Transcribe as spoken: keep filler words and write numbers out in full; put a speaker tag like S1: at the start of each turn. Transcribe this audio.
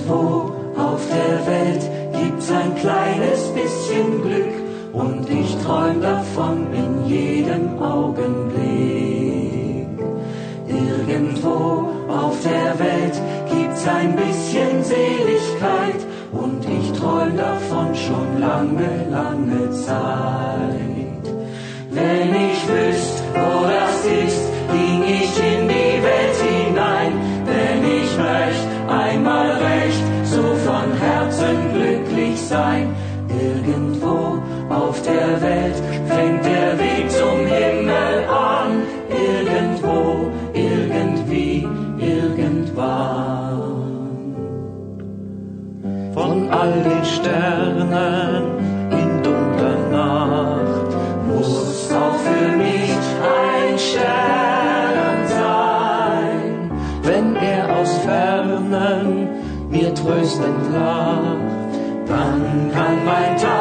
S1: Irgendwo auf der Welt gibt's ein kleines bisschen Glück und ich träum davon in jedem Augenblick. Irgendwo auf der Welt gibt's ein bisschen Seligkeit und ich träum davon schon lange, lange Zeit. Wenn ich wüsste, wo das ist, ging ich in die Welt hinein, denn ich möchte einmal recht so von Herzen glücklich sein. Irgendwo auf der Welt fängt der Weg zum Himmel an, irgendwo, irgendwie, irgendwann.
S2: Von all den Sternen in dunkler Nacht
S1: muss auch für mich ein Stern sein.
S2: Wenn er aus Fernen mir tröstend lacht,
S1: dann kann mein Tag